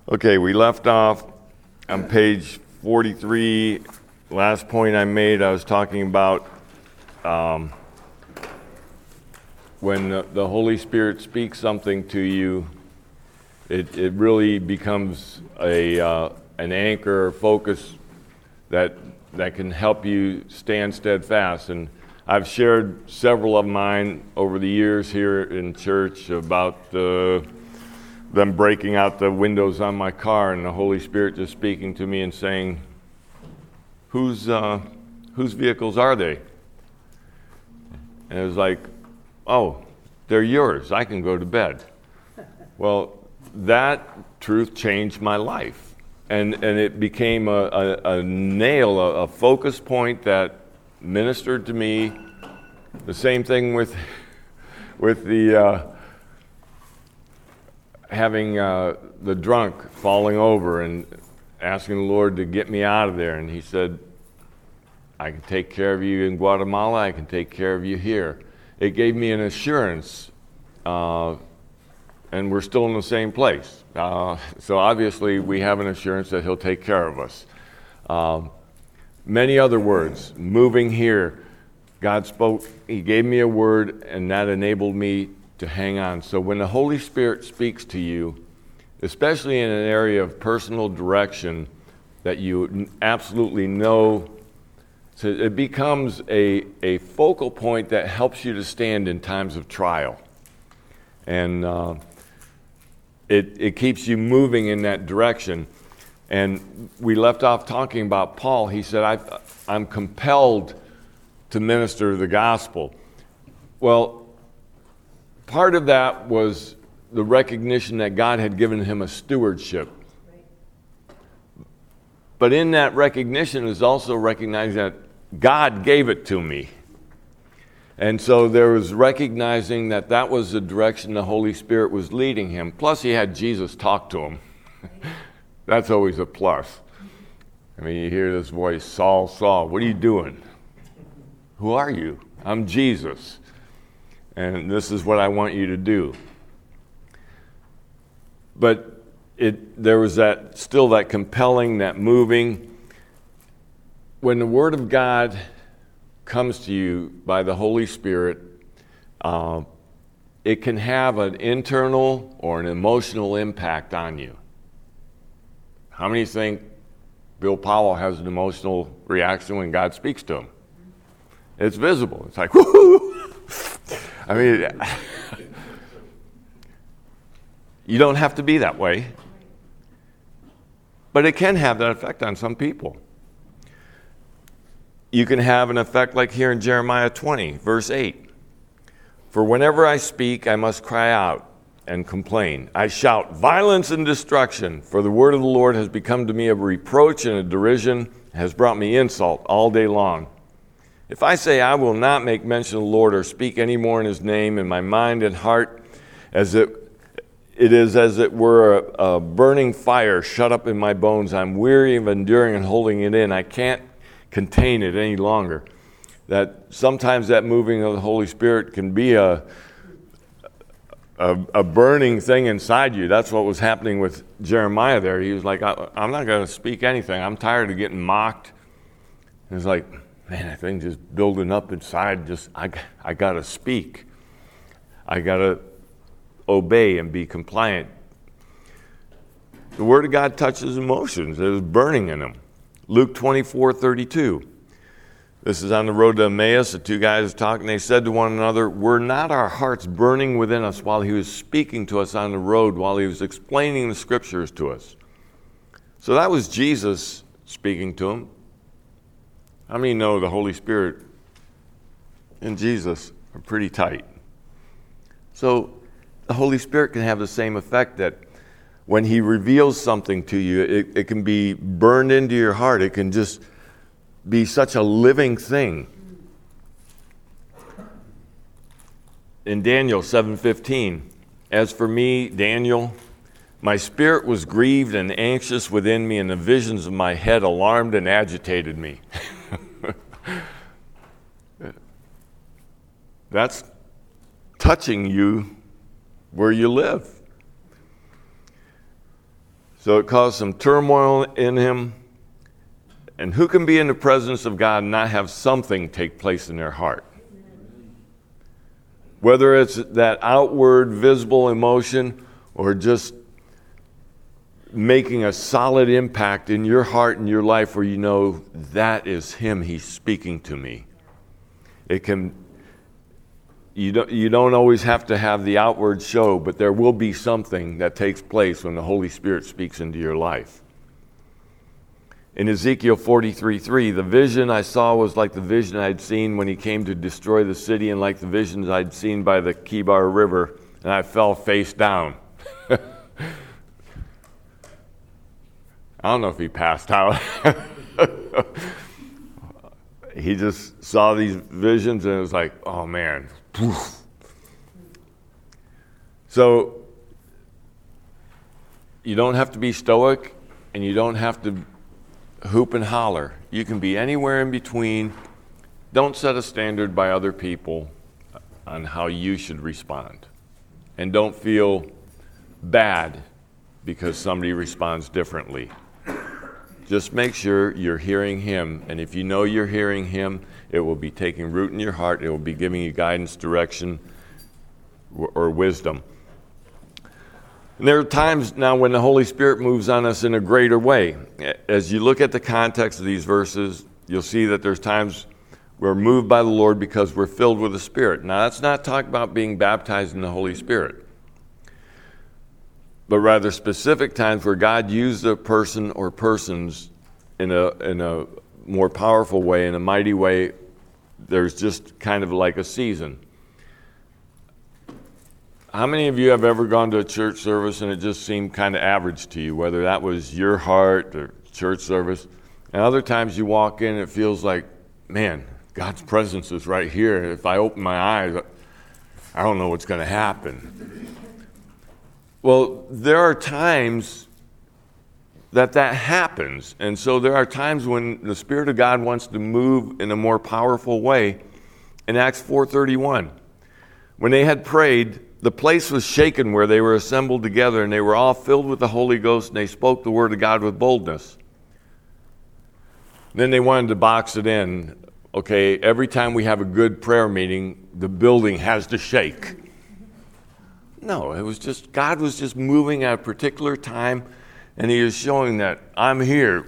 Okay, we left off on page 43. Last point I made, I was talking about when the Holy Spirit speaks something to you, it really becomes an anchor or focus that can help you stand steadfast. And I've shared several of mine over the years here in church about them breaking out the windows on my car and the Holy Spirit just speaking to me and saying, whose vehicles are they? And it was like, oh, they're yours. I can go to bed. Well, that truth changed my life. And it became a nail, a focus point that ministered to me. The same thing with the having the drunk falling over and asking the Lord to get me out of there. And he said, I can take care of you in Guatemala. I can take care of you here. It gave me an assurance, and we're still in the same place. So obviously we have an assurance that he'll take care of us. Many other words, moving here, God spoke, he gave me a word, and that enabled me to hang on. So when the Holy Spirit speaks to you, especially in an area of personal direction that you absolutely know, so it becomes a focal point that helps you to stand in times of trial. And it keeps you moving in that direction. And we left off talking about Paul. He said, I'm compelled to minister the gospel. Well, part of that was the recognition that God had given him a stewardship. But in that recognition is also recognizing that God gave it to me. And so there was recognizing that that was the direction the Holy Spirit was leading him. Plus he had Jesus talk to him. That's always a plus. I mean, you hear this voice, Saul, Saul, what are you doing? Who are you? I'm Jesus. And this is what I want you to do. But there was still that compelling, that moving. When the Word of God comes to you by the Holy Spirit, it can have an internal or an emotional impact on you. How many think Bill Powell has an emotional reaction when God speaks to him? It's visible. It's like, whoo! I mean, you don't have to be that way. But it can have that effect on some people. You can have an effect like here in Jeremiah 20, verse 8. For whenever I speak, I must cry out and complain. I shout violence and destruction, for the word of the Lord has become to me a reproach and a derision, has brought me insult all day long. If I say I will not make mention of the Lord or speak any more in his name, in my mind and heart, it is as it were a burning fire shut up in my bones. I'm weary of enduring and holding it in. I can't contain it any longer. That sometimes that moving of the Holy Spirit can be a burning thing inside you. That's what was happening with Jeremiah there. He was like, I'm not going to speak anything. I'm tired of getting mocked. And it's like, man, that thing's just building up inside. I got to speak. I got to obey and be compliant. The Word of God touches emotions. It was burning in them. Luke 24:32. This is on the road to Emmaus. The two guys talking. They said to one another, were not our hearts burning within us while he was speaking to us on the road, while he was explaining the scriptures to us? So that was Jesus speaking to him. How many know the Holy Spirit and Jesus are pretty tight? So the Holy Spirit can have the same effect that when he reveals something to you, it can be burned into your heart. It can just be such a living thing. In Daniel 7:15, as for me, Daniel, my spirit was grieved and anxious within me, and the visions of my head alarmed and agitated me. That's touching you where you live. So it caused some turmoil in him. And who can be in the presence of God and not have something take place in their heart? Whether it's that outward visible emotion or just making a solid impact in your heart and your life where you know that is him, he's speaking to me. You don't always have to have the outward show, but there will be something that takes place when the Holy Spirit speaks into your life. In Ezekiel 43:3, the vision I saw was like the vision I'd seen when he came to destroy the city, and like the visions I'd seen by the Kibar River, and I fell face down. I don't know if he passed out. He just saw these visions, and it was like, oh man. So, you don't have to be stoic, and you don't have to hoop and holler. You can be anywhere in between. Don't set a standard by other people on how you should respond. And don't feel bad because somebody responds differently. Just make sure you're hearing him. And if you know you're hearing him, it will be taking root in your heart. It will be giving you guidance, direction, or wisdom. And there are times now when the Holy Spirit moves on us in a greater way. As you look at the context of these verses, you'll see that there's times we're moved by the Lord because we're filled with the Spirit. Now, that's not talking about being baptized in the Holy Spirit, but rather specific times where God used a person or persons in a more powerful way, in a mighty way. There's just kind of like a season. How many of you have ever gone to a church service and it just seemed kind of average to you, whether that was your heart or church service? And other times you walk in and it feels like, man, God's presence is right here. If I open my eyes, I don't know what's going to happen. Well, there are times that happens. And so there are times when the Spirit of God wants to move in a more powerful way. In Acts 4:31, when they had prayed, the place was shaken where they were assembled together, and they were all filled with the Holy Ghost, and they spoke the word of God with boldness. Then they wanted to box it in. Okay, every time we have a good prayer meeting, the building has to shake. No, it was just, God was just moving at a particular time, and he is showing that I'm here.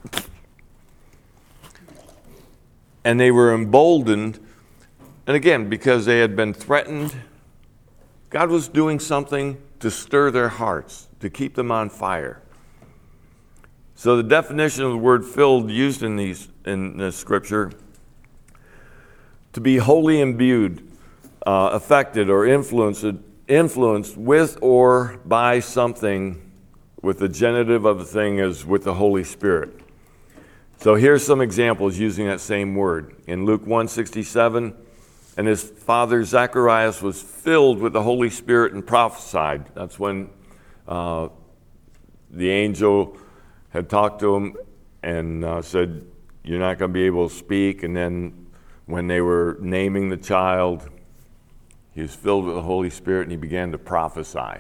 And they were emboldened, and again, because they had been threatened, God was doing something to stir their hearts, to keep them on fire. So the definition of the word filled used in this scripture, to be wholly imbued, affected, or influenced with or by something, with the genitive of the thing is with the Holy Spirit. So here's some examples using that same word. In Luke 1:67, and his father Zacharias was filled with the Holy Spirit and prophesied. That's when the angel had talked to him and said, you're not going to be able to speak. And then when they were naming the child, he was filled with the Holy Spirit and he began to prophesy.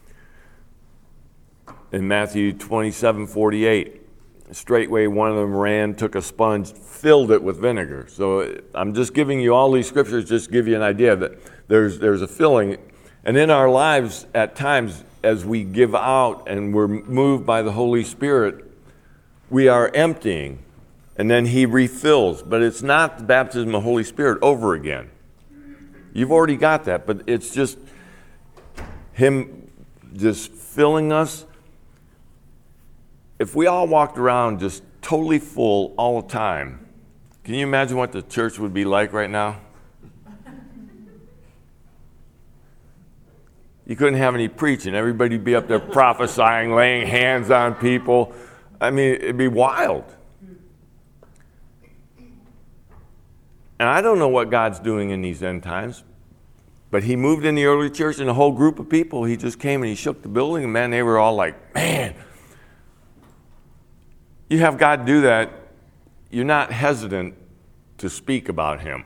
In Matthew 27:48, straightway one of them ran, took a sponge, filled it with vinegar. So I'm just giving you all these scriptures just to give you an idea that there's a filling. And in our lives at times, as we give out and we're moved by the Holy Spirit, we are emptying, and then he refills. But it's not the baptism of the Holy Spirit over again. You've already got that, but it's just him just filling us. If we all walked around just totally full all the time, can you imagine what the church would be like right now? You couldn't have any preaching. Everybody would be up there prophesying, laying hands on people. I mean, it'd be wild. And I don't know what God's doing in these end times, but he moved in the early church and a whole group of people, he just came and he shook the building, and man, they were all like, man, you have God do that, you're not hesitant to speak about him.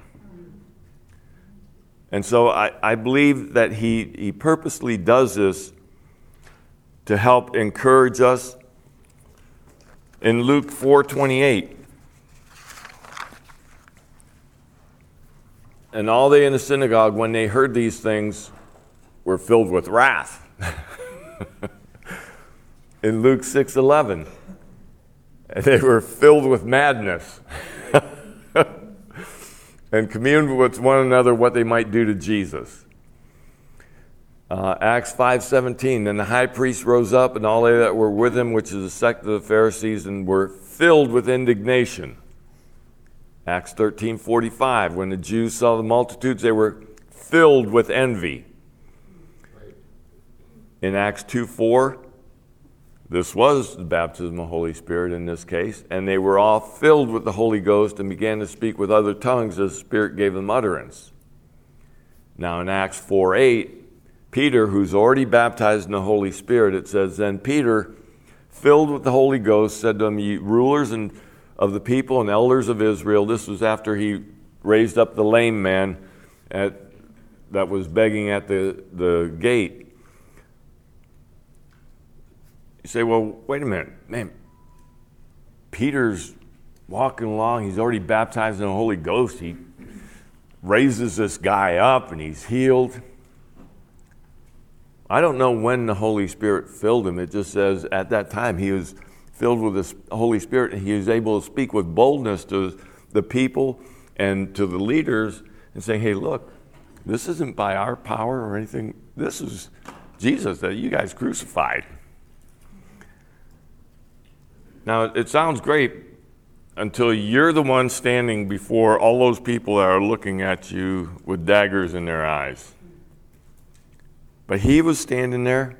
And so I believe that he purposely does this to help encourage us, In Luke 4:28, and all they in the synagogue, when they heard these things, were filled with wrath. In Luke 6:11, they were filled with madness and communed with one another what they might do to Jesus. Acts 5:17, then the high priest rose up and all they that were with him, which is the sect of the Pharisees, and were filled with indignation. Acts 13:45, when the Jews saw the multitudes, they were filled with envy. In Acts 2:4, this was the baptism of the Holy Spirit in this case, and they were all filled with the Holy Ghost and began to speak with other tongues as the Spirit gave them utterance. Now in Acts 4:8, Peter, who's already baptized in the Holy Spirit, it says, then Peter, filled with the Holy Ghost, said to them, ye rulers of the people and elders of Israel, this was after he raised up the lame man that was begging at the gate. You say, well, wait a minute, man, Peter's walking along, he's already baptized in the Holy Ghost, he raises this guy up and he's healed. I don't know when the Holy Spirit filled him. It just says at that time he was filled with the Holy Spirit and he was able to speak with boldness to the people and to the leaders and saying, hey, look, this isn't by our power or anything. This is Jesus that you guys crucified. Now, it sounds great until you're the one standing before all those people that are looking at you with daggers in their eyes. But he was standing there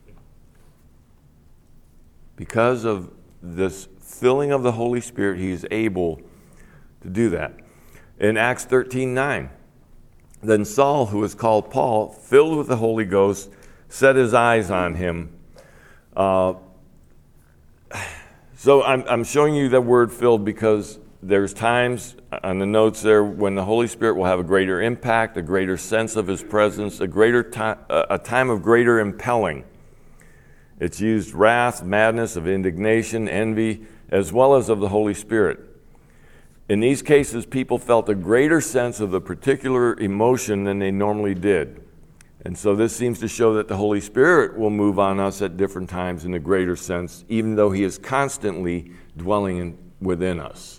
because of this filling of the Holy Spirit. He is able to do that. In Acts 13:9, then Saul, who was called Paul, filled with the Holy Ghost, set his eyes on him. So I'm showing you that word filled because there's times on the notes there when the Holy Spirit will have a greater impact, a greater sense of his presence, a time of greater impelling. It's used wrath, madness, of indignation, envy, as well as of the Holy Spirit. In these cases, people felt a greater sense of the particular emotion than they normally did. And so this seems to show that the Holy Spirit will move on us at different times in a greater sense, even though he is constantly dwelling within us.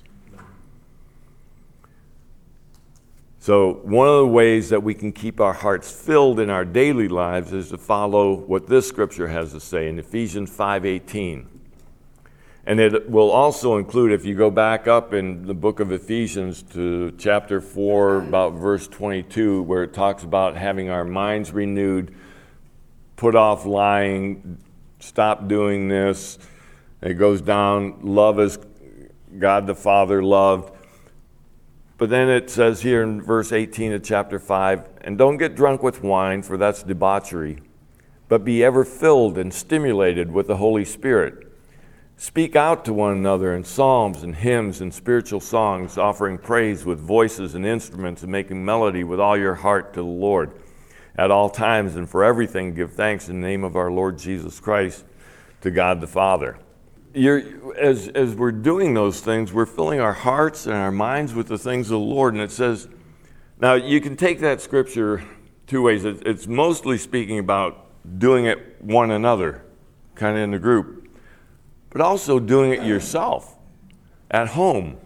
So one of the ways that we can keep our hearts filled in our daily lives is to follow what this scripture has to say in Ephesians 5:18. And it will also include, if you go back up in the book of Ephesians to chapter 4, about verse 22, where it talks about having our minds renewed, put off lying, stop doing this. It goes down, love as God the Father loved. But then it says here in verse 18 of chapter 5, and don't get drunk with wine, for that's debauchery, but be ever filled and stimulated with the Holy Spirit. Speak out to one another in psalms and hymns and spiritual songs, offering praise with voices and instruments and making melody with all your heart to the Lord. At all times and for everything give thanks in the name of our Lord Jesus Christ to God the Father. As we're doing those things, we're filling our hearts and our minds with the things of the Lord. And it says, now you can take that scripture two ways. It's mostly speaking about doing it one another, kind of in the group, but also doing it yourself at home.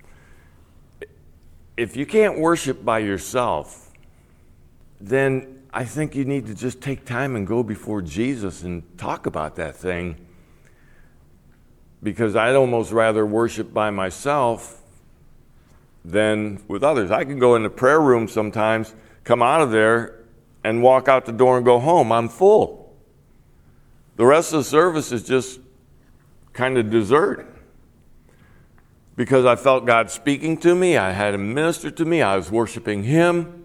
If you can't worship by yourself, then I think you need to just take time and go before Jesus and talk about that thing. Because I'd almost rather worship by myself than with others. I can go in the prayer room sometimes, come out of there, and walk out the door and go home. I'm full. The rest of the service is just kind of dessert. Because I felt God speaking to me, I had Him minister to me, I was worshiping Him.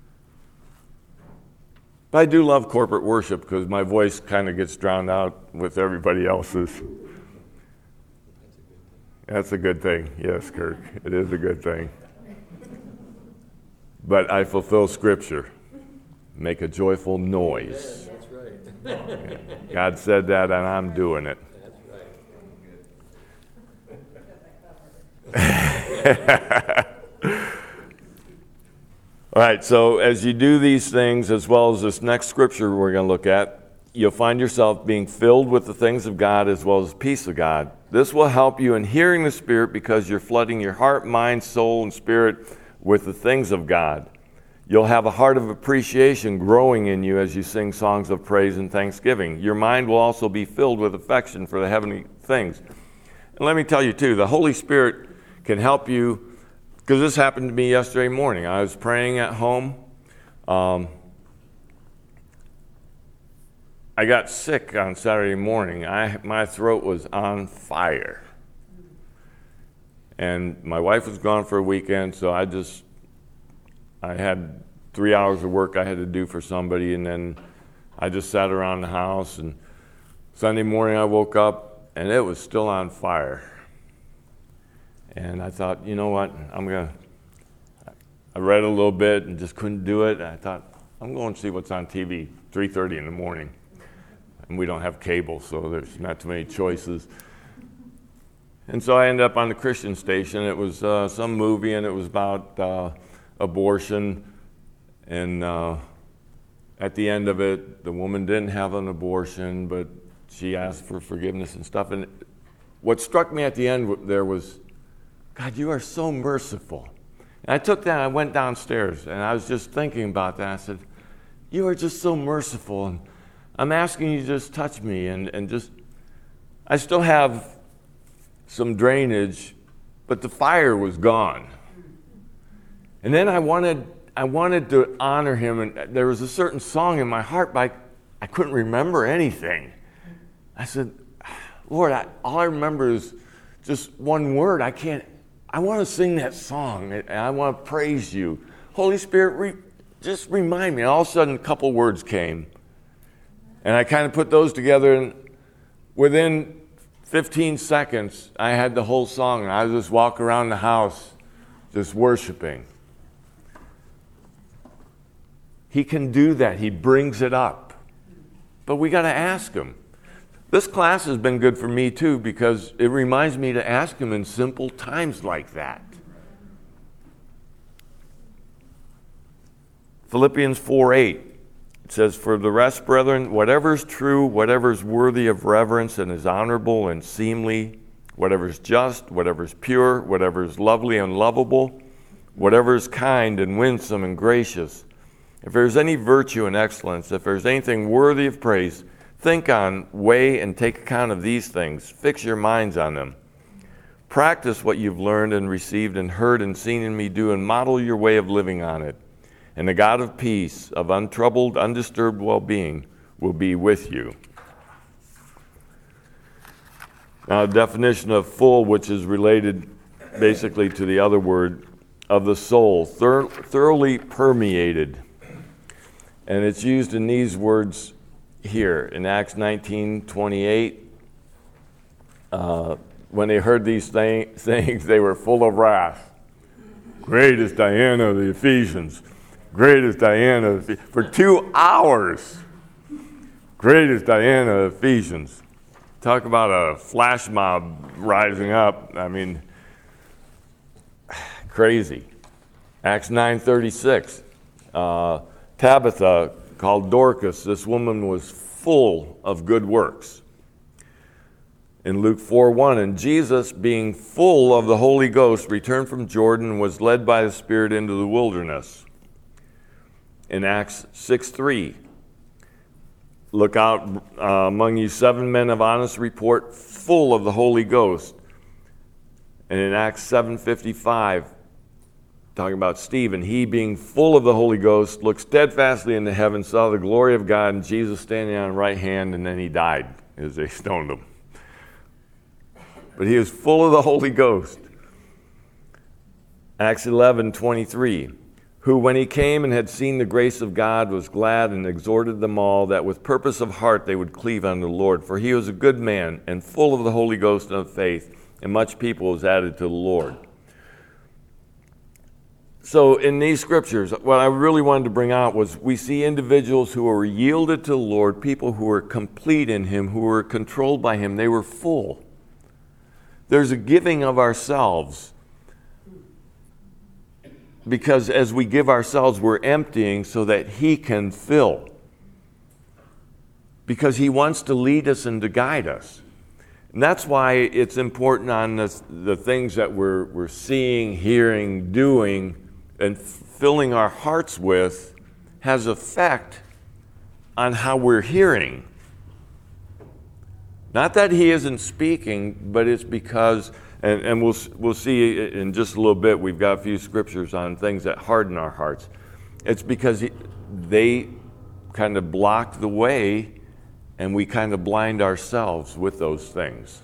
But I do love corporate worship because my voice kind of gets drowned out with everybody else's. That's a good thing. Yes, Kirk, it is a good thing. But I fulfill Scripture. Make a joyful noise. Yeah, that's right. God said that, and I'm doing it. That's right. All right, so as you do these things, as well as this next scripture we're going to look at, you'll find yourself being filled with the things of God as well as the peace of God. This will help you in hearing the Spirit because you're flooding your heart, mind, soul, and spirit with the things of God. You'll have a heart of appreciation growing in you as you sing songs of praise and thanksgiving. Your mind will also be filled with affection for the heavenly things. And let me tell you, too, the Holy Spirit can help you. Because this happened to me yesterday morning. I was praying at home. I got sick on Saturday morning. My throat was on fire. And my wife was gone for a weekend, so I had 3 hours of work I had to do for somebody, and then I just sat around the house. And Sunday morning I woke up, and it was still on fire. And I thought, you know what, I read a little bit and just couldn't do it. I thought, I'm going to see what's on TV, 3:30 in the morning. And we don't have cable, so there's not too many choices. And so I ended up on the Christian station. It was some movie, and it was about abortion. And at the end of it, the woman didn't have an abortion, but she asked for forgiveness and stuff. And what struck me at the end there was, God, you are so merciful. And I took that, I went downstairs, and I was just thinking about that. I said, you are just so merciful, and I'm asking you to just touch me, and just, I still have some drainage, but the fire was gone. And then I wanted to honor him, and there was a certain song in my heart, but I couldn't remember anything. I said, Lord, all I remember is just one word. I want to sing that song, and I want to praise you. Holy Spirit, just remind me. And all of a sudden, a couple words came. And I kind of put those together, and within 15 seconds, I had the whole song, and I was just walking around the house, just worshiping. He can do that. He brings it up. But we got to ask him. This class has been good for me, too, because it reminds me to ask him in simple times like that. Philippians 4:8, it says, for the rest, brethren, whatever is true, whatever is worthy of reverence and is honorable and seemly, whatever is just, whatever is pure, whatever is lovely and lovable, whatever is kind and winsome and gracious, if there is any virtue and excellence, if there is anything worthy of praise, think on, weigh, and take account of these things. Fix your minds on them. Practice what you've learned and received and heard and seen in me do, and model your way of living on it. And the God of peace, of untroubled, undisturbed well-being, will be with you. Now, the definition of full, which is related basically to the other word, of the soul, thoroughly permeated. And it's used in these words here in Acts 19:28. When they heard these things, they were full of wrath. Great is Diana of the Ephesians. Great is Diana. For 2 hours. Great is Diana of the Ephesians. Talk about a flash mob rising up. I mean, crazy. Acts 9:36. Tabitha, called Dorcas, this woman was full of good works. In Luke 4:1, and Jesus, being full of the Holy Ghost, returned from Jordan and was led by the Spirit into the wilderness. In Acts 6:3, look out among you 7 men of honest report, full of the Holy Ghost. And in Acts 7:55, talking about Stephen, he being full of the Holy Ghost, looked steadfastly into heaven, saw the glory of God, and Jesus standing on the right hand, and then he died as they stoned him. But he was full of the Holy Ghost. Acts 11:23, who when he came and had seen the grace of God was glad and exhorted them all that with purpose of heart they would cleave unto the Lord. For he was a good man and full of the Holy Ghost and of faith, and much people was added to the Lord. So in these scriptures, what I really wanted to bring out was we see individuals who were yielded to the Lord, people who were complete in him, who were controlled by him. They were full. There's a giving of ourselves. Because as we give ourselves, we're emptying so that he can fill. Because he wants to lead us and to guide us. And that's why it's important on the things that we're seeing, hearing, doing, and filling our hearts with has effect on how we're hearing. Not that he isn't speaking, but it's because, and we'll see in just a little bit, we've got a few scriptures on things that harden our hearts. It's because they kind of block the way, and we kind of blind ourselves with those things.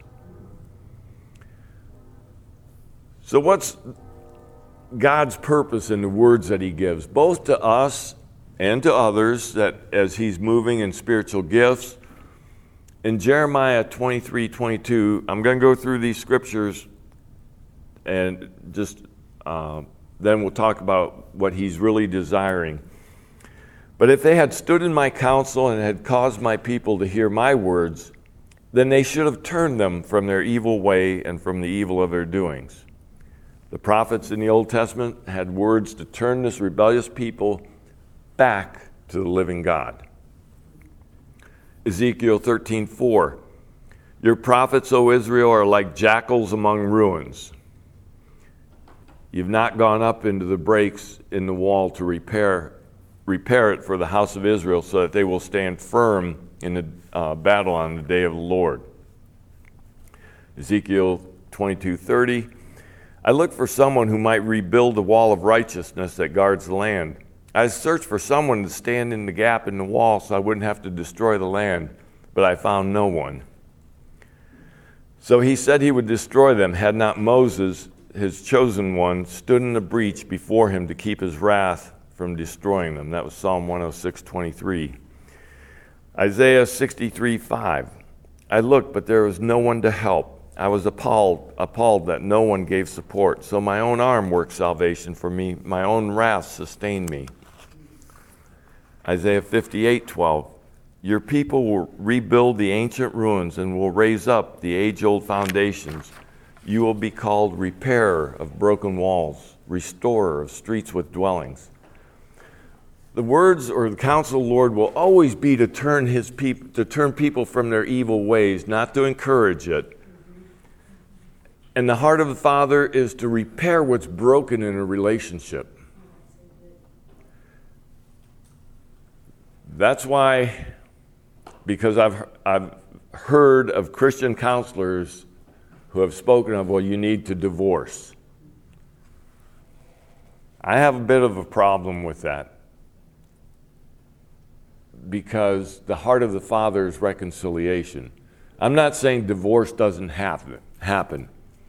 So what's God's purpose in the words that he gives, both to us and to others, that as he's moving in spiritual gifts? In Jeremiah 23:22, I'm going to go through these scriptures and just then we'll talk about what he's really desiring. But if they had stood in my counsel and had caused my people to hear my words, then they should have turned them from their evil way and from the evil of their doings. The prophets in the Old Testament had words to turn this rebellious people back to the living God. Ezekiel 13:4, your prophets, O Israel, are like jackals among ruins. You've not gone up into the breaks in the wall to repair it for the house of Israel, so that they will stand firm in the battle on the day of the Lord. Ezekiel 22:30, I looked for someone who might rebuild the wall of righteousness that guards the land. I searched for someone to stand in the gap in the wall so I wouldn't have to destroy the land, but I found no one. So he said he would destroy them had not Moses, his chosen one, stood in the breach before him to keep his wrath from destroying them. That was Psalm 106:23. Isaiah 63:5. I looked, but there was no one to help. I was appalled that no one gave support. So my own arm worked salvation for me. My own wrath sustained me. Isaiah 58:12. Your people will rebuild the ancient ruins and will raise up the age-old foundations. You will be called repairer of broken walls, restorer of streets with dwellings. The words or the counsel of the Lord will always be to turn people from their evil ways, not to encourage it. And the heart of the Father is to repair what's broken in a relationship. That's why, because I've heard of Christian counselors who have spoken of, well, you need to divorce. I have a bit of a problem with that, because the heart of the Father is reconciliation. I'm not saying divorce doesn't happen.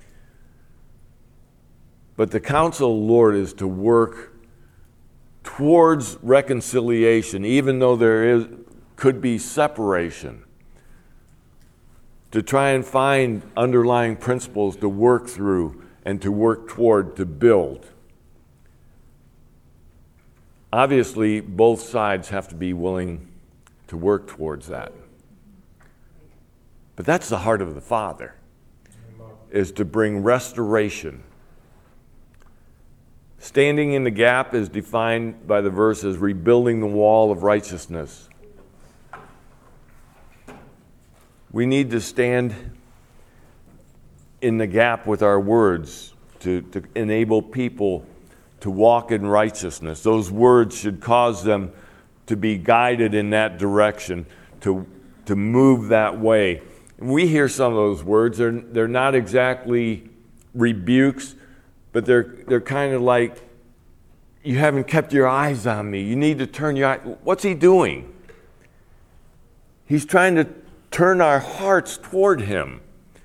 But the counsel of the Lord is to work towards reconciliation, even though could be separation, to try and find underlying principles to work through and to work toward, to build. Obviously, both sides have to be willing to work towards that. But that's the heart of the Father, is to bring restoration. Standing in the gap is defined by the verse as rebuilding the wall of righteousness. We need to stand in the gap with our words to enable people to walk in righteousness. Those words should cause them to be guided in that direction, to move that way. We hear some of those words. They're not exactly rebukes, but they're kind of like, you haven't kept your eyes on me. You need to turn your eyes. What's he doing? He's trying to turn our hearts toward him.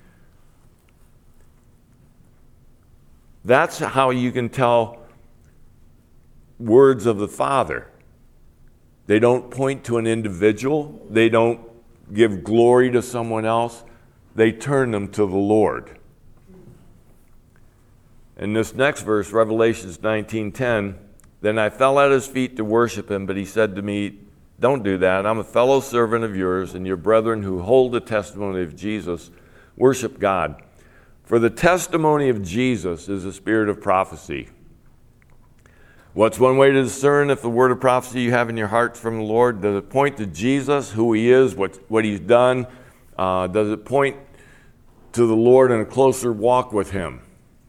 That's how you can tell words of the Father. They don't point to an individual. They don't give glory to someone else. They turn them to the Lord. In this next verse, Revelations 19:10, then I fell at his feet to worship him, but he said to me, don't do that. I'm a fellow servant of yours and your brethren who hold the testimony of Jesus. Worship God. For the testimony of Jesus is the spirit of prophecy. What's one way to discern if the word of prophecy you have in your heart is from the Lord? Does it point to Jesus, who he is, what he's done? Does it point to the Lord in a closer walk with him?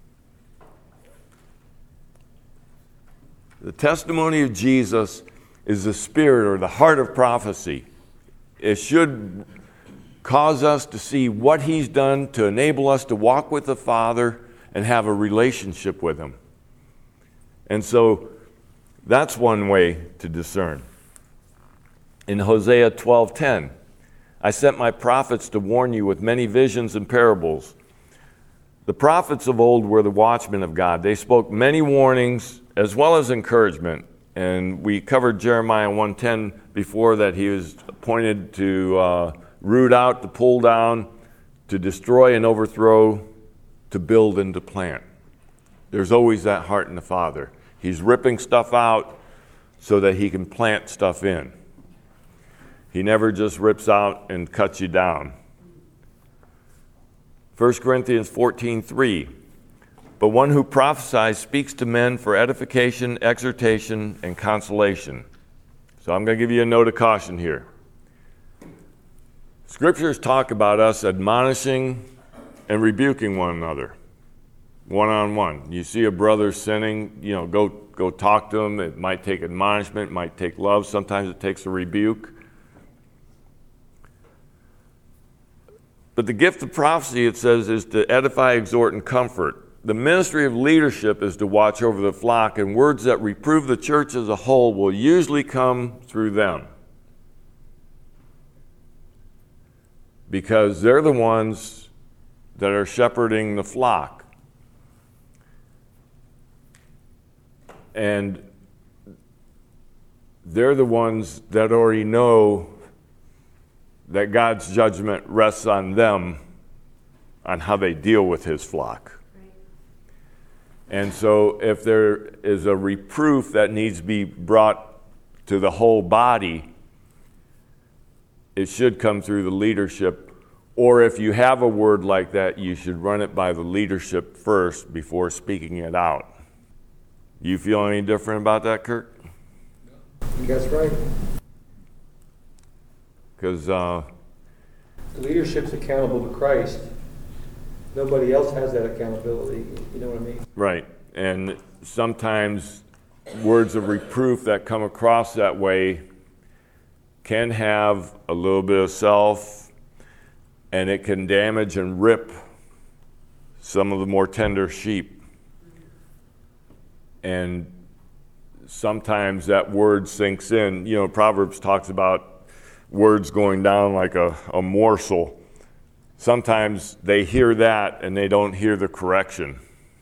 The testimony of Jesus is the spirit or the heart of prophecy. It should cause us to see what he's done to enable us to walk with the Father and have a relationship with him. And so that's one way to discern. In Hosea 12:10, I sent my prophets to warn you with many visions and parables. The prophets of old were the watchmen of God. They spoke many warnings as well as encouragement. And we covered Jeremiah 1:10 before, that he was appointed to root out, to pull down, to destroy and overthrow, to build and to plant. There's always that heart in the Father. He's ripping stuff out so that he can plant stuff in. He never just rips out and cuts you down. 1 Corinthians 14:3, but one who prophesies speaks to men for edification, exhortation, and consolation. So I'm going to give you a note of caution here. Scriptures talk about us admonishing and rebuking one another, one-on-one. You see a brother sinning, go talk to him. It might take admonishment, it might take love. Sometimes it takes a rebuke. But the gift of prophecy, it says, is to edify, exhort, and comfort. The ministry of leadership is to watch over the flock, and words that reprove the church as a whole will usually come through them, because they're the ones that are shepherding the flock. And they're the ones that already know that God's judgment rests on them, on how they deal with his flock. Right. And so if there is a reproof that needs to be brought to the whole body, it should come through the leadership. Or if you have a word like that, you should run it by the leadership first before speaking it out. You feel any different about that, Kirk? That's right. Because the leadership's accountable to Christ. Nobody else has that accountability. You know what I mean? Right. And sometimes words of reproof that come across that way can have a little bit of self, and it can damage and rip some of the more tender sheep. And sometimes that word sinks in. Proverbs talks about words going down like a morsel. Sometimes they hear that and they don't hear the correction.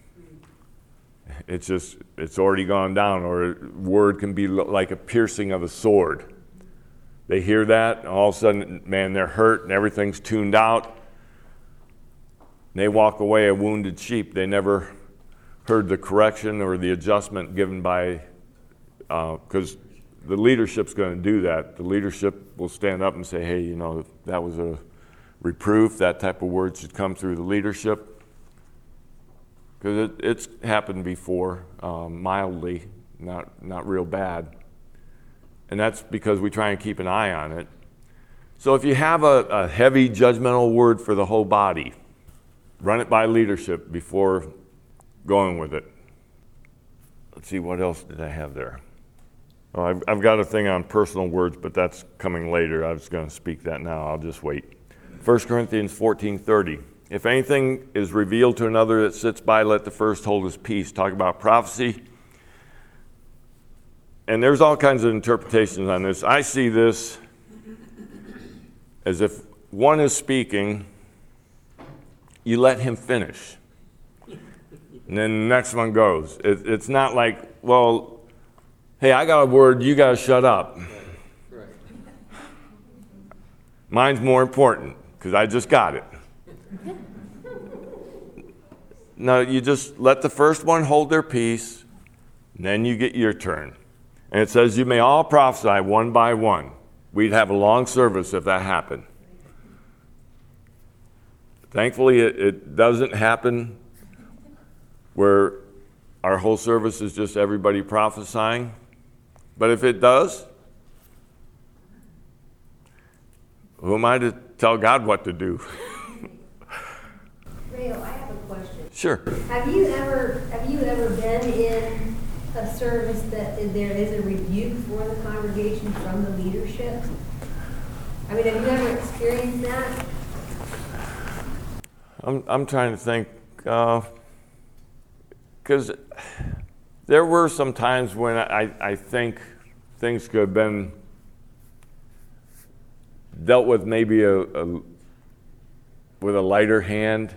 It's already gone down. Or a word can be like a piercing of a sword. They hear that, and all of a sudden, man, they're hurt and everything's tuned out. And they walk away a wounded sheep. They never heard the correction or the adjustment given by, because the leadership's going to do that. The leadership will stand up and say, hey, that was a reproof. That type of word should come through the leadership. Because it's happened before, mildly, not real bad. And that's because we try and keep an eye on it. So if you have a heavy judgmental word for the whole body, run it by leadership before going with it. Let's see, what else did I have there? Oh, I've got a thing on personal words, but that's coming later. I was going to speak that now. I'll just wait. 1 Corinthians 14:30. If anything is revealed to another that sits by, let the first hold his peace. Talk about prophecy. And there's all kinds of interpretations on this. I see this as if one is speaking, you let him finish. And then the next one goes. It's not like, well, hey, I got a word, you got to shut up. Right. Mine's more important because I just got it. No, you just let the first one hold their peace, and then you get your turn. And it says you may all prophesy one by one. We'd have a long service if that happened. Thankfully, it doesn't happen where our whole service is just everybody prophesying. But if it does, who am I to tell God what to do? Rayo, I have a question. Sure. Have you ever been in a service that there is a rebuke for the congregation from the leadership? I mean, have you ever experienced that? I'm trying to think, because there were some times when I think things could have been dealt with maybe with a lighter hand.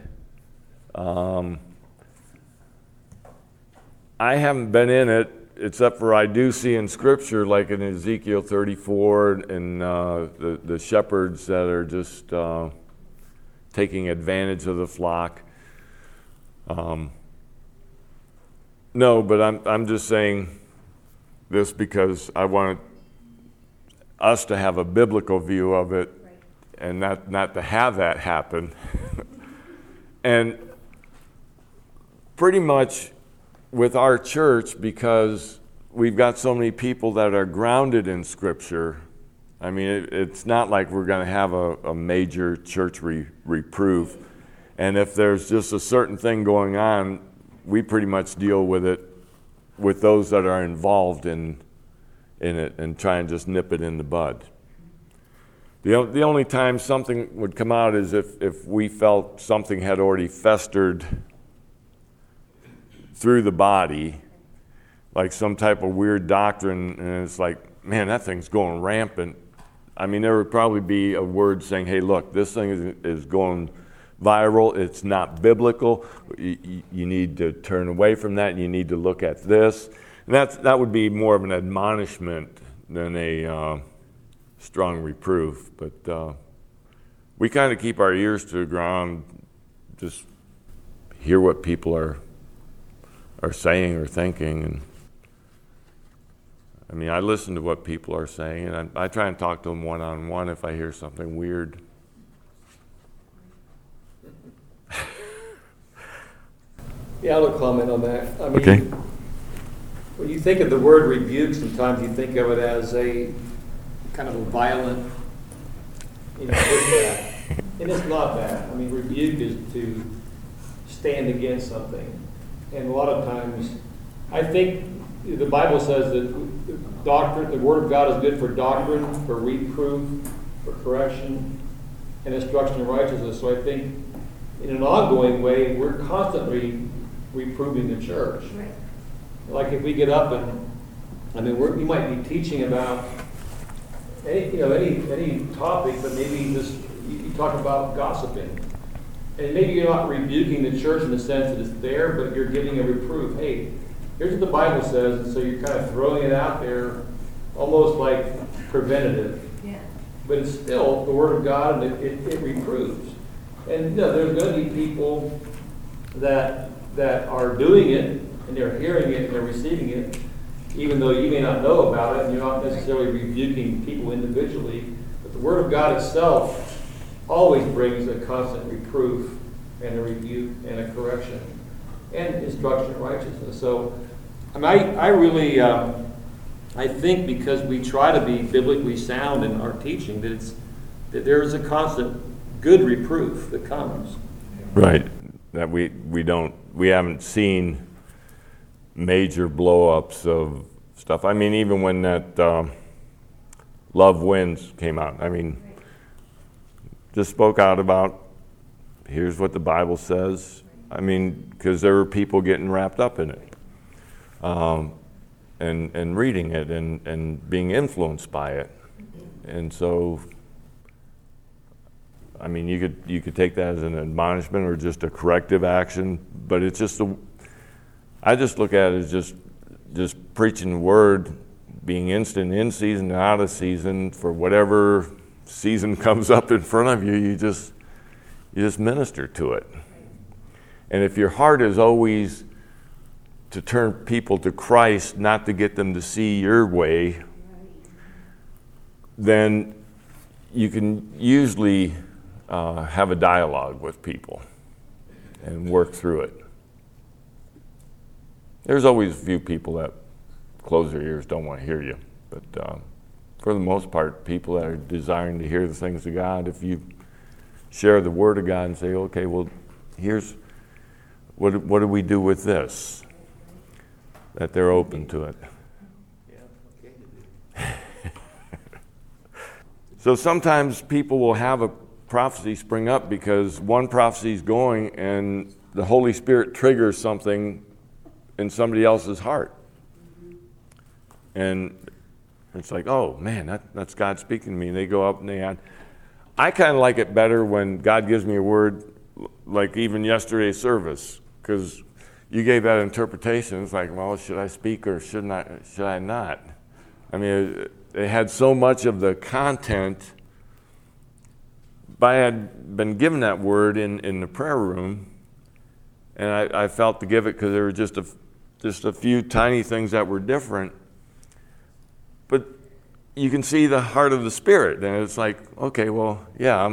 I haven't been in it, except for I do see in Scripture, like in Ezekiel 34, and the shepherds that are just taking advantage of the flock. No, but I'm just saying this because I want us to have a biblical view of it, Right. and not to have that happen. And pretty much with our church, because we've got so many people that are grounded in Scripture, I mean, it's not like we're going to have a major church reproof. And if there's just a certain thing going on, we pretty much deal with it with those that are involved in it and try and just nip it in the bud. The only time something would come out is if we felt something had already festered through the body, like some type of weird doctrine, and it's like, man, that thing's going rampant. I mean, there would probably be a word saying, hey, look, this thing is going viral. It's not biblical. You need to turn away from that, and you need to look at this. And that would be more of an admonishment than a strong reproof. But we kind of keep our ears to the ground, just hear what people are saying or thinking. And I mean, I listen to what people are saying, and I try and talk to them one-on-one if I hear something weird. Yeah, I'll comment on that. I mean, Okay. when you think of the word rebuke, sometimes you think of it as a kind of a violent, pushback. And it's not that. I mean, rebuke is to stand against something. And a lot of times, I think the Bible says that doctrine, the Word of God is good for doctrine, for reproof, for correction, and instruction in righteousness. So I think in an ongoing way, we're constantly reproving the church. Right. Like if we get up and, I mean, we might be teaching about any topic, but maybe just you talk about gossiping. And maybe you're not rebuking the church in the sense that it's there, but you're giving a reproof. Hey, here's what the Bible says, and so you're kind of throwing it out there almost like preventative. Yeah. But it's still the Word of God, and it reproves. And there's going to be people that are doing it, and they're hearing it, and they're receiving it, even though you may not know about it, and you're not necessarily rebuking people individually. But the Word of God itself always brings a constant reproof and a rebuke and a correction and instruction in righteousness. So, I mean, I really, I think because we try to be biblically sound in our teaching, that there is a constant good reproof that comes. Right. That we haven't seen major blow-ups of stuff. I mean, even when that Love Wins came out, I mean, just spoke out about, here's what the Bible says. I mean, because there were people getting wrapped up in it, and reading it and being influenced by it. And so, I mean, you could take that as an admonishment or just a corrective action, but it's just I just look at it as just preaching the word, being instant in season and out of season for whatever season comes up in front of you. You just minister to it. And if your heart is always to turn people to Christ, not to get them to see your way, then you can usually have a dialogue with people and work through it. There's always a few people that close their ears, don't want to hear you. But for the most part, people that are desiring to hear the things of God, if you share the Word of God and say, okay, well, here's what do we do with this? That they're open to it. So sometimes people will have a prophecy spring up because one prophecy is going and the Holy Spirit triggers something in somebody else's heart. And it's like, oh man, that's God speaking to me. And they go up and they add. I kind of like it better when God gives me a word, like even yesterday's service, because you gave that interpretation. It's like, well, should I speak or should I not? I mean, it had so much of the content, but I had been given that word in the prayer room, and I felt to give it because there were just a few tiny things that were different. But you can see the heart of the Spirit, and it's like, okay, well, yeah,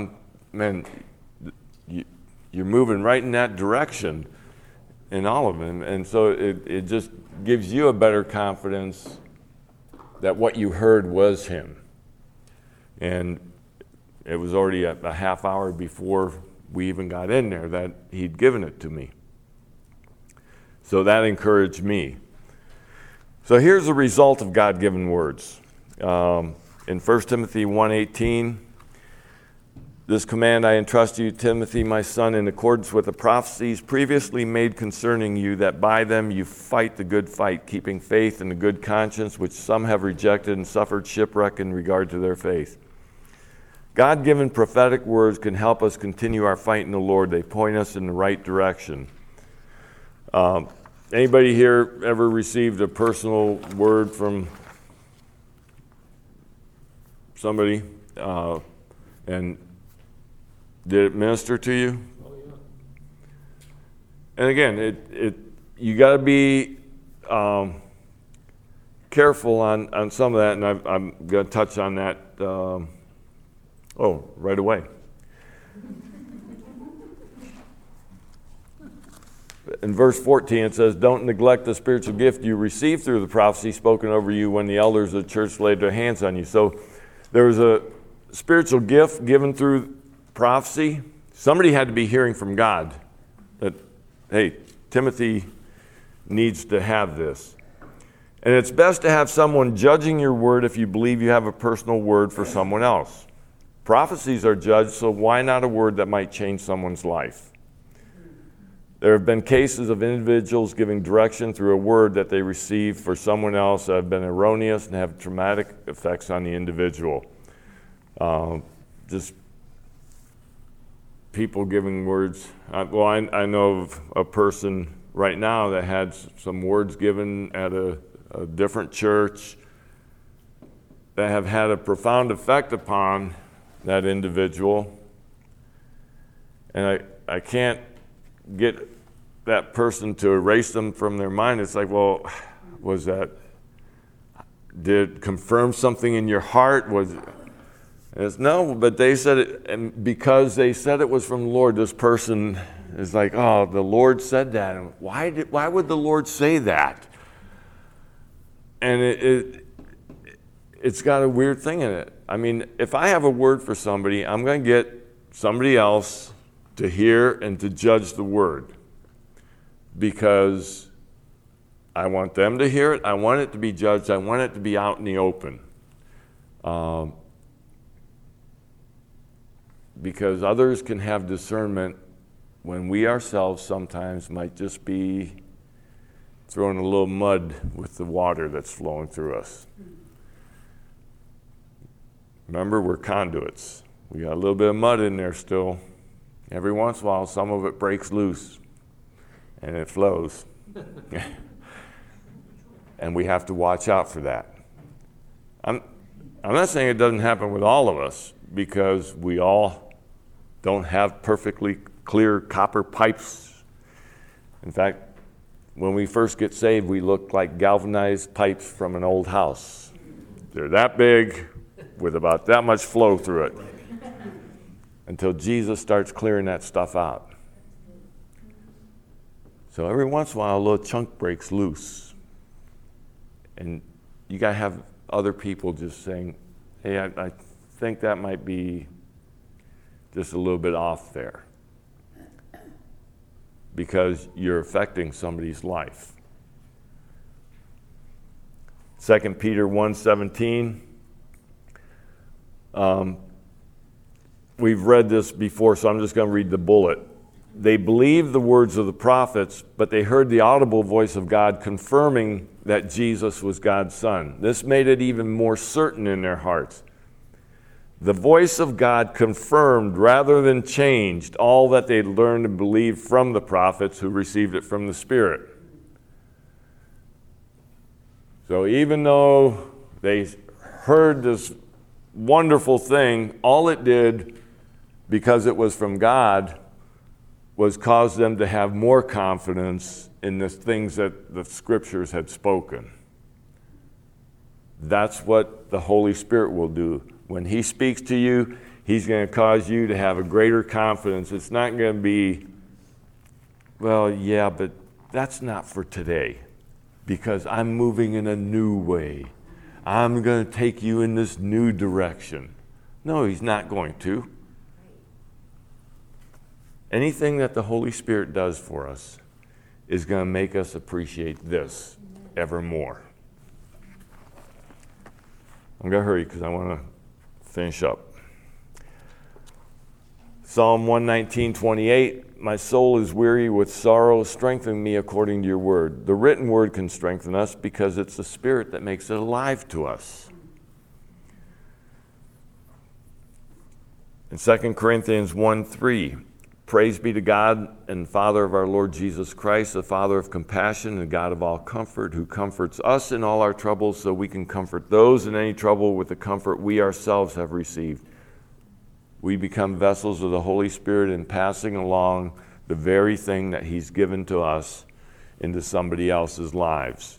you're moving right in that direction in all of them, and so it just gives you a better confidence that what you heard was Him. And it was already a half hour before we even got in there that He'd given it to me. So that encouraged me. So here's the result of God-given words. In 1 Timothy 1:18, this command I entrust you, Timothy, my son, in accordance with the prophecies previously made concerning you, that by them you fight the good fight, keeping faith and a good conscience, which some have rejected and suffered shipwreck in regard to their faith. God-given prophetic words can help us continue our fight in the Lord. They point us in the right direction. Anybody here ever received a personal word from somebody? And did it minister to you? Oh, yeah. And again, you got to be careful on some of that, and I'm going to touch on that right away. In verse 14, it says, don't neglect the spiritual gift you received through the prophecy spoken over you when the elders of the church laid their hands on you. So there was a spiritual gift given through prophecy. Somebody had to be hearing from God that, hey, Timothy needs to have this. And it's best to have someone judging your word if you believe you have a personal word for someone else. Prophecies are judged, so why not a word that might change someone's life? There have been cases of individuals giving direction through a word that they received for someone else that have been erroneous and have traumatic effects on the individual. Just people giving words. I know of a person right now that had some words given at a different church that have had a profound effect upon that individual. And I can't get that person to erase them from their mind. It's like, well, did it confirm something in your heart? No, but they said it, and because they said it was from the Lord, this person is like, oh, the Lord said that. And why would the Lord say that? And it's got a weird thing in it. I mean, if I have a word for somebody, I'm going to get somebody else to hear and to judge the word, because I want them to hear it. I want it to be judged. I want it to be out in the open. Because others can have discernment when we ourselves sometimes might just be throwing a little mud with the water that's flowing through us. Remember, we're conduits. We got a little bit of mud in there still. Every once in a while, some of it breaks loose and it flows. And we have to watch out for that. I'm not saying it doesn't happen with all of us, because we all don't have perfectly clear copper pipes. In fact, when we first get saved, we look like galvanized pipes from an old house. They're that big with about that much flow through it, until Jesus starts clearing that stuff out. So every once in a while, a little chunk breaks loose. And you got to have other people just saying, hey, I think that might be just a little bit off there. Because you're affecting somebody's life. 2 Peter 1:17. We've read this before, so I'm just going to read the bullet. They believed the words of the prophets, but they heard the audible voice of God confirming that Jesus was God's Son. This made it even more certain in their hearts. The voice of God confirmed rather than changed all that they'd learned and believed from the prophets who received it from the Spirit. So even though they heard this wonderful thing, all it did, because it was from God, was cause them to have more confidence in the things that the Scriptures had spoken. That's what the Holy Spirit will do. When He speaks to you, He's going to cause you to have a greater confidence. It's not going to be, well, yeah, but that's not for today, because I'm moving in a new way. I'm going to take you in this new direction. No, He's not going to. Anything that the Holy Spirit does for us is going to make us appreciate this ever more. I'm going to hurry because I want to finish up. Psalm 119:28. My soul is weary with sorrow. Strengthen me according to your word. The written word can strengthen us because it's the Spirit that makes it alive to us. In 2 Corinthians 1:3. Praise be to God and Father of our Lord Jesus Christ, the Father of compassion and God of all comfort, who comforts us in all our troubles so we can comfort those in any trouble with the comfort we ourselves have received. We become vessels of the Holy Spirit in passing along the very thing that He's given to us into somebody else's lives.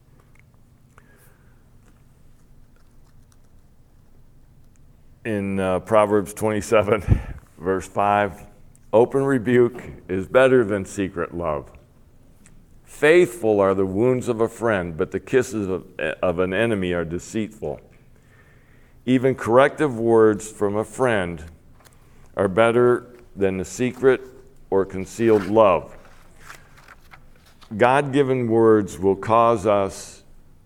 In Proverbs 27, verse 5, open rebuke is better than secret love. Faithful are the wounds of a friend, but the kisses of an enemy are deceitful. Even corrective words from a friend are better than the secret or concealed love. God-given words will cause us,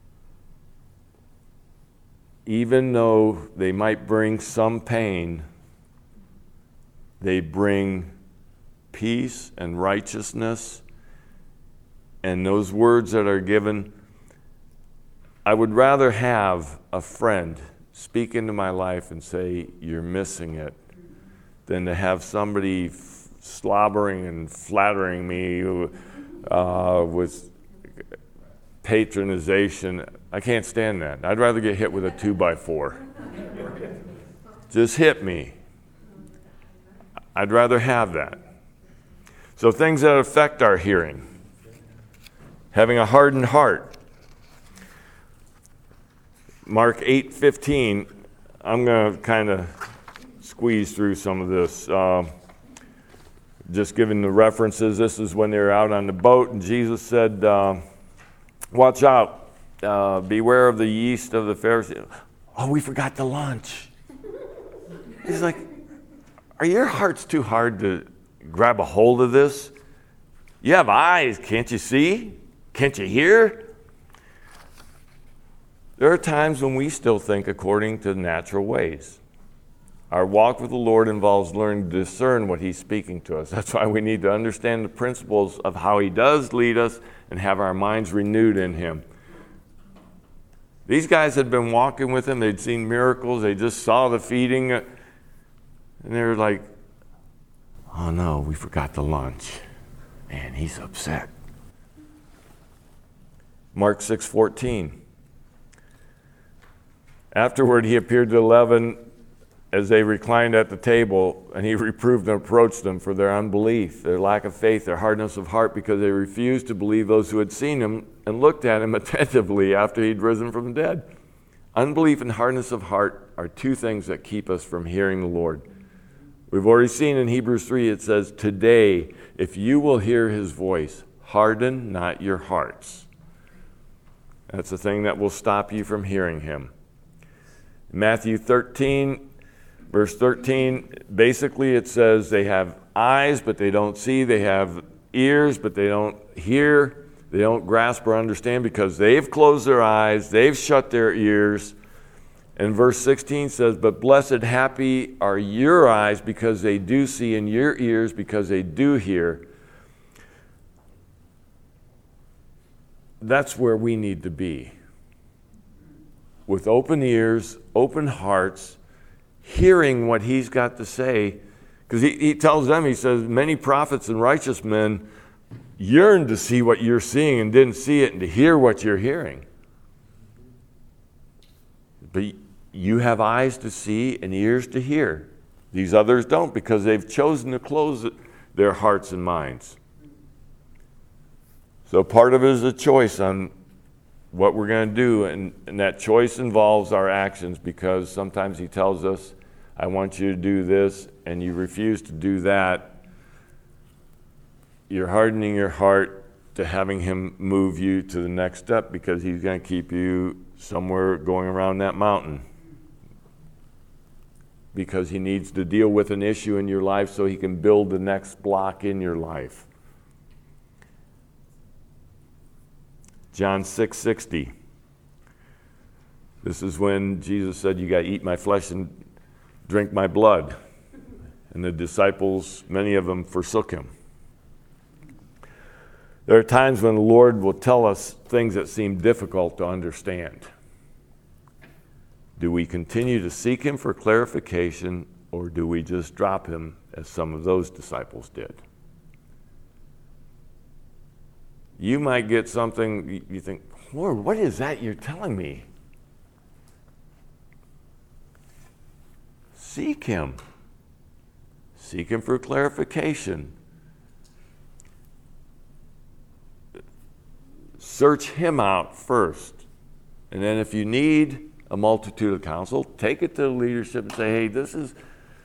even though they might bring some pain, they bring peace and righteousness. And those words that are given, I would rather have a friend speak into my life and say, you're missing it, than to have somebody slobbering and flattering me with patronization. I can't stand that. I'd rather get hit with a 2x4. Just hit me. I'd rather have that. So things that affect our hearing. Having a hardened heart. Mark 8:15. I'm going to kind of squeeze through some of this. Just giving the references. This is when they were out on the boat, and Jesus said, watch out. Beware of the yeast of the Pharisees. Oh, we forgot the lunch. He's like, are your hearts too hard to grab a hold of this? You have eyes, can't you see? Can't you hear? There are times when we still think according to natural ways. Our walk with the Lord involves learning to discern what He's speaking to us. That's why we need to understand the principles of how He does lead us and have our minds renewed in Him. These guys had been walking with Him. They'd seen miracles. They just saw the feeding. And they were like, oh no, we forgot the lunch. Man, He's upset. Mark 6:14. Afterward, He appeared to 11 as they reclined at the table, and He reproved and approached them for their unbelief, their lack of faith, their hardness of heart, because they refused to believe those who had seen Him and looked at Him attentively after He'd risen from the dead. Unbelief and hardness of heart are two things that keep us from hearing the Lord. We've already seen in Hebrews 3, it says, today, if you will hear His voice, Harden not your hearts. That's the thing that will stop you from hearing him. Matthew 13, verse 13, basically it says they have eyes, but they don't see. They have ears, but they don't hear. They don't grasp or understand because they've closed their eyes. They've shut their ears. And verse 16 says, but blessed, happy are your eyes because they do see, and your ears because they do hear. That's where we need to be. With open ears, open hearts, hearing what he's got to say. Because he tells them, he says, many prophets and righteous men yearned to see what you're seeing and didn't see it, and to hear what you're hearing. But you have eyes to see and ears to hear. These others don't, because they've chosen to close their hearts and minds. So part of it is a choice on what we're going to do, and that choice involves our actions, because sometimes he tells us, I want you to do this, and you refuse to do that. You're hardening your heart to having him move you to the next step, because he's going to keep you somewhere going around that mountain. Because he needs to deal with an issue in your life so he can build the next block in your life. John 6:60. This is when Jesus said, you got to eat my flesh and drink my blood. And the disciples, many of them, forsook him. There are times when the Lord will tell us things that seem difficult to understand. Do we continue to seek him for clarification, or do we just drop him as some of those disciples did? You might get something, you think, Lord, what is that you're telling me? Seek him. Seek him for clarification. Search him out first. And then if you need a multitude of counsel, take it to the leadership and say, hey, this is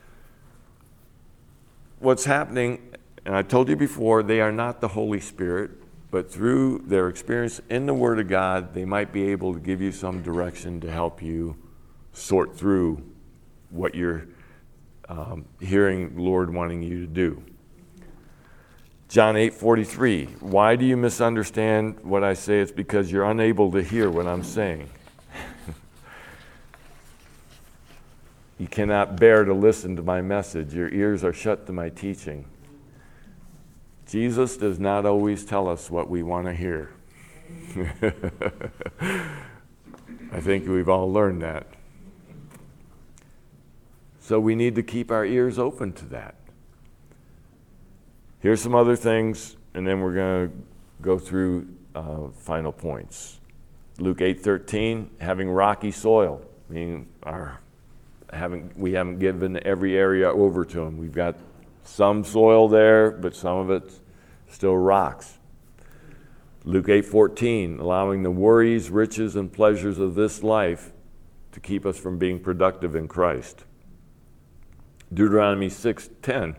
what's happening. And I told you before, they are not the Holy Spirit, but through their experience in the Word of God, they might be able to give you some direction to help you sort through what you're hearing the Lord wanting you to do. John 8:43, why do you misunderstand what I say? It's because you're unable to hear what I'm saying. You cannot bear to listen to my message. Your ears are shut to my teaching. Jesus does not always tell us what we want to hear. I think we've all learned that. So we need to keep our ears open to that. Here's some other things, and then we're going to go through final points. Luke 8:13, having rocky soil, meaning we haven't given every area over to him. We've got some soil there, but some of it's still rocks. Luke 8:14, allowing the worries, riches, and pleasures of this life to keep us from being productive in Christ. Deuteronomy 6:10,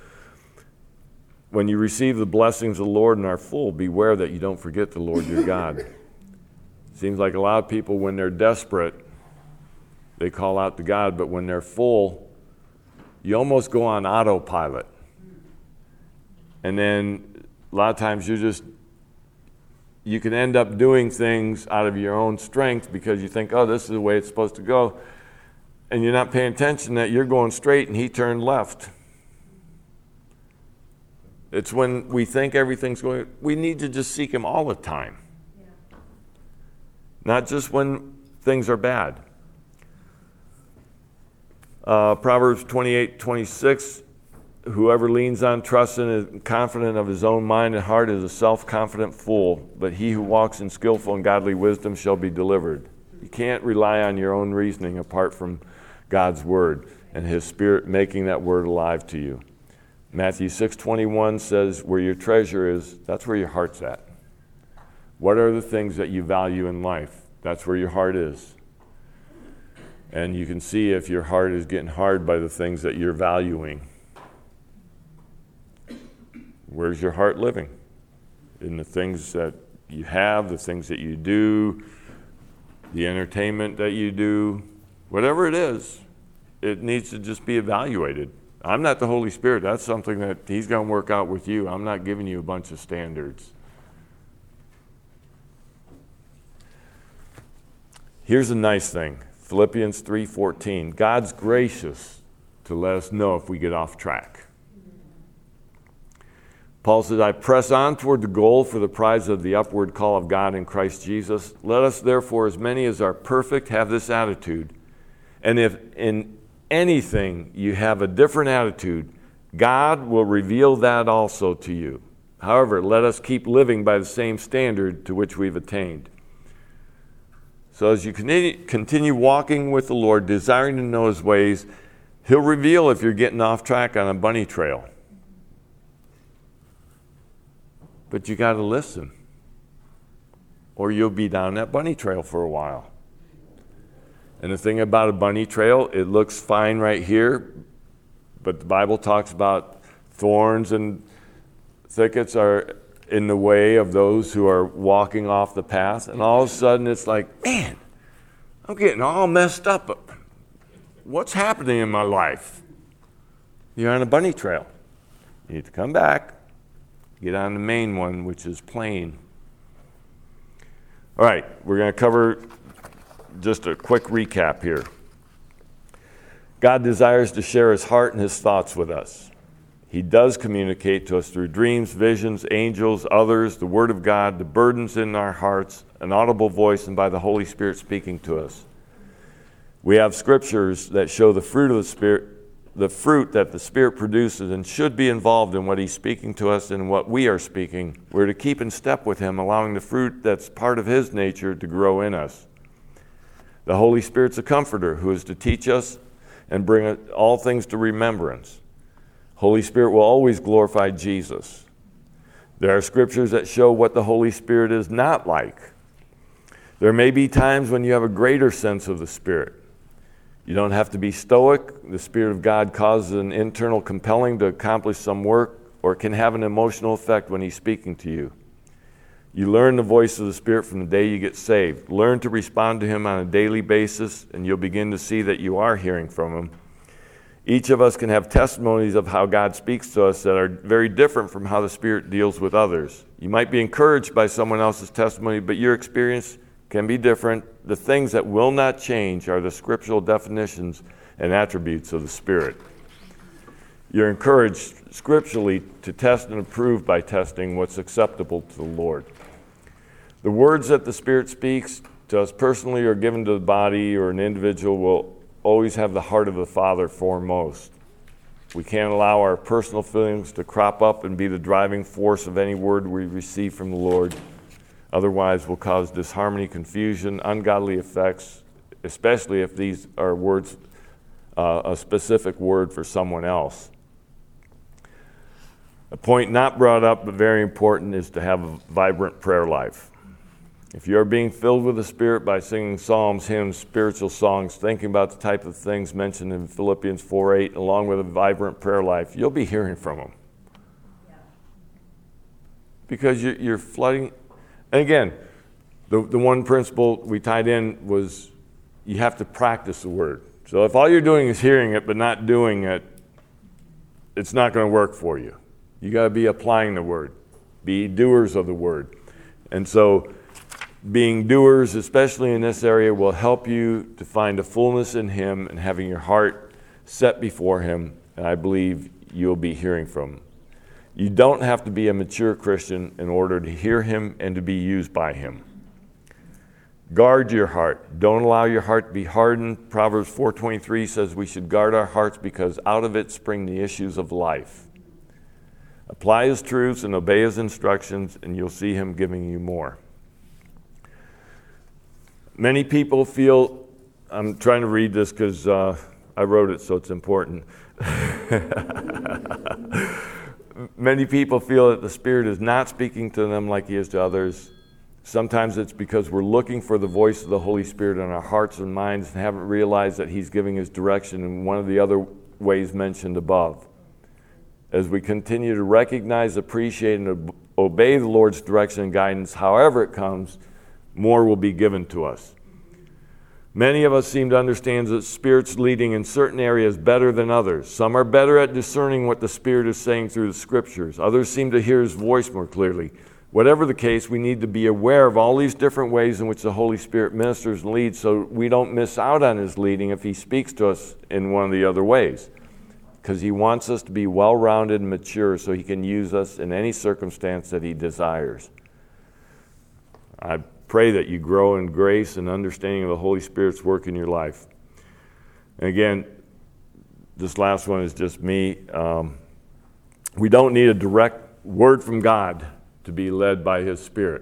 when you receive the blessings of the Lord and are full, beware that you don't forget the Lord your God. Seems like a lot of people, when they're desperate, they call out to God, but when they're full, you almost go on autopilot. And then a lot of times you can end up doing things out of your own strength because you think, oh, this is the way it's supposed to go. And you're not paying attention that you're going straight and he turned left. It's when we think everything's going, we need to just seek him all the time. Yeah. Not just when things are bad. Proverbs 28:26, whoever leans on, trusts in, is confident of his own mind and heart is a self-confident fool, but he who walks in skillful and godly wisdom shall be delivered. You can't rely on your own reasoning apart from God's word and his Spirit making that word alive to you. Matthew 6:21 says, where your treasure is, that's where your heart's at. What are the things that you value in life? That's where your heart is. And you can see if your heart is getting hard by the things that you're valuing. Where's your heart living? in the things that you have, the things that you do, the entertainment that you do, whatever it is, it needs to just be evaluated. I'm not the Holy Spirit. That's something that He's going to work out with you. I'm not giving you a bunch of standards. Here's a nice thing. Philippians 3:14. God's gracious to let us know if we get off track. Paul says, I press on toward the goal for the prize of the upward call of God in Christ Jesus. Let us therefore, as many as are perfect, have this attitude. And if in anything you have a different attitude, God will reveal that also to you. However, let us keep living by the same standard to which we've attained. So as you continue walking with the Lord, desiring to know His ways, He'll reveal if you're getting off track on a bunny trail. But you got to listen, or you'll be down that bunny trail for a while. And the thing about a bunny trail, it looks fine right here, but the Bible talks about thorns and thickets are in the way of those who are walking off the path. And all of a sudden it's like, man, I'm getting all messed up. What's happening in my life? You're on a bunny trail. You need to come back, get on the main one, which is plain. All right, we're going to cover just a quick recap here. God desires to share His heart and His thoughts with us. He does communicate to us through dreams, visions, angels, others, the Word of God, the burdens in our hearts, an audible voice, and by the Holy Spirit speaking to us. We have scriptures that show the fruit of the Spirit, the fruit that the Spirit produces, and should be involved in what He's speaking to us and what we are speaking. We're to keep in step with Him, allowing the fruit that's part of His nature to grow in us. The Holy Spirit's a comforter who is to teach us and bring all things to remembrance. Holy Spirit will always glorify Jesus. There are scriptures that show what the Holy Spirit is not like. There may be times when you have a greater sense of the Spirit. You don't have to be stoic. The Spirit of God causes an internal compelling to accomplish some work, or can have an emotional effect when He's speaking to you. You learn the voice of the Spirit from the day you get saved. Learn to respond to Him on a daily basis, and you'll begin to see that you are hearing from Him. Each of us can have testimonies of how God speaks to us that are very different from how the Spirit deals with others. You might be encouraged by someone else's testimony, but your experience can be different. The things that will not change are the scriptural definitions and attributes of the Spirit. You're encouraged scripturally to test and approve by testing what's acceptable to the Lord. The words that the Spirit speaks to us personally or given to the body or an individual will always have the heart of the Father foremost. We can't allow our personal feelings to crop up and be the driving force of any word we receive from the Lord. Otherwise, we'll cause disharmony, confusion, ungodly effects, especially if these are words, a specific word for someone else. A point not brought up but very important is to have a vibrant prayer life. If you are being filled with the Spirit by singing psalms, hymns, spiritual songs, thinking about the type of things mentioned in Philippians 4:8, along with a vibrant prayer life, you'll be hearing from Him. Yeah. Because you're flooding. And again, the one principle we tied in was you have to practice the Word. So if all you're doing is hearing it but not doing it, it's not going to work for you. You got to be applying the Word. Be doers of the Word. And so being doers, especially in this area, will help you to find a fullness in Him and having your heart set before Him, and I believe you'll be hearing from Him. You don't have to be a mature Christian in order to hear Him and to be used by Him. Guard your heart. Don't allow your heart to be hardened. Proverbs 4:23 says we should guard our hearts because out of it spring the issues of life. Apply His truths and obey His instructions, and you'll see Him giving you more. Many people feel, I'm trying to read this because I wrote it, so it's important. Many people feel that the Spirit is not speaking to them like He is to others. Sometimes it's because we're looking for the voice of the Holy Spirit in our hearts and minds and haven't realized that He's giving His direction in one of the other ways mentioned above. as we continue to recognize, appreciate, and obey the Lord's direction and guidance, however it comes, more will be given to us. Many of us seem to understand that Spirit's leading in certain areas better than others. Some are better at discerning what the Spirit is saying through the Scriptures. Others seem to hear His voice more clearly. Whatever the case, we need to be aware of all these different ways in which the Holy Spirit ministers and leads so we don't miss out on His leading if He speaks to us in one of the other ways. Because He wants us to be well-rounded and mature so He can use us in any circumstance that He desires. I pray that you grow in grace and understanding of the Holy Spirit's work in your life. And again, this last one is just me. We don't need a direct word from God to be led by His Spirit.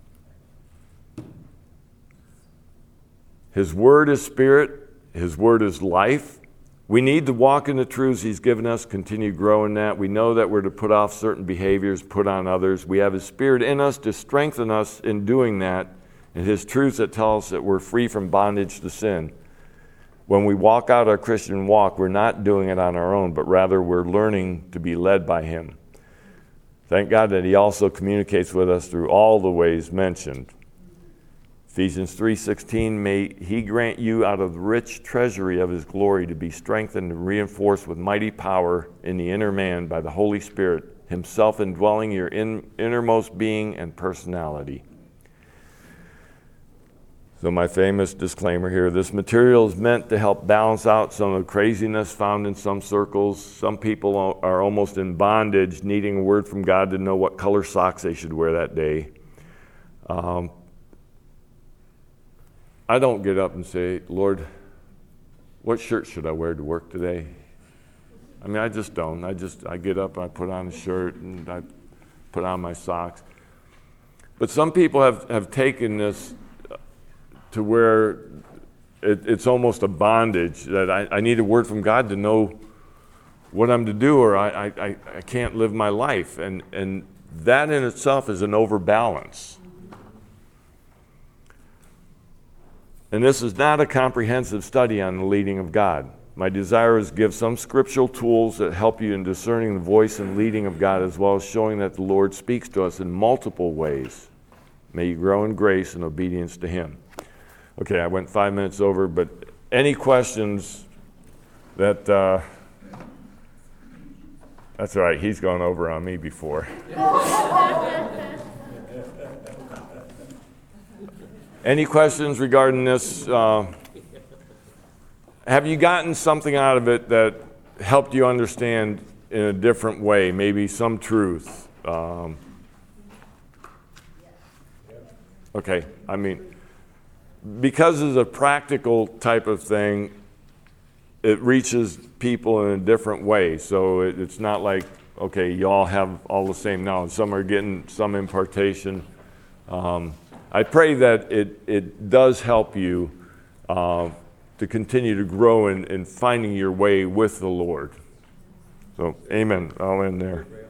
His Word is Spirit. His Word is life. We need to walk in the truths He's given us, continue growing that. We know that we're to put off certain behaviors, put on others. We have His Spirit in us to strengthen us in doing that, and His truths that tell us that we're free from bondage to sin. When we walk out our Christian walk, we're not doing it on our own, but rather we're learning to be led by Him. Thank God that He also communicates with us through all the ways mentioned. Ephesians 3:16, may He grant you out of the rich treasury of His glory to be strengthened and reinforced with mighty power in the inner man by the Holy Spirit, Himself indwelling your innermost being and personality. So my famous disclaimer here, this material is meant to help balance out some of the craziness found in some circles. Some people are almost in bondage, needing a word from God to know what color socks they should wear that day. I don't get up and say, Lord, what shirt should I wear to work today? I mean, I just don't. I get up, I put on a shirt, and I put on my socks. But some people have taken this to where it's almost a bondage, that I need a word from God to know what I'm to do, or I can't live my life. And that in itself is an overbalance. And this is not a comprehensive study on the leading of God. My desire is to give some scriptural tools that help you in discerning the voice and leading of God, as well as showing that the Lord speaks to us in multiple ways. May you grow in grace and obedience to Him. Okay, I went 5 minutes over, but any questions that... that's all right, he's gone over on me before. Any questions regarding this? Have you gotten something out of it that helped you understand in a different way, maybe some truth? Okay, I mean, because it's a practical type of thing, it reaches people in a different way. So it's not like, okay, you all have all the same knowledge. Some are getting some impartation. I pray that it does help you to continue to grow in finding your way with the Lord. So, amen. I'll end there.